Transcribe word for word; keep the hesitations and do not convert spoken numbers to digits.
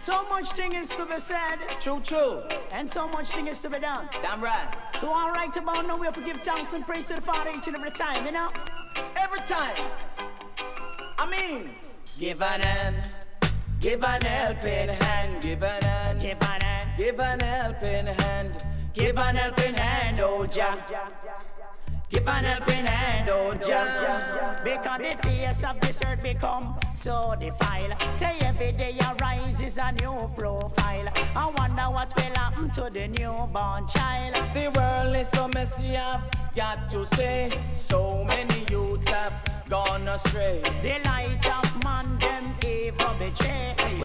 So much thing is to be said. True, true. And so much thing is to be done. Damn right. So all right about now we have to give thanks and praise to the Father each and every time, you know? Every time. I mean, give an hand, give an helping hand, give an hand, Give an hand. give an helping hand, give an helping hand, oh Jah. Give an helping hand, oh Jah. Because the face of this earth become so defiled. Say every day I rise is a new profile. I wonder what will happen to the newborn child. The world is so messy, I've got to say. So many youths have gone astray. The light of man them evil betray.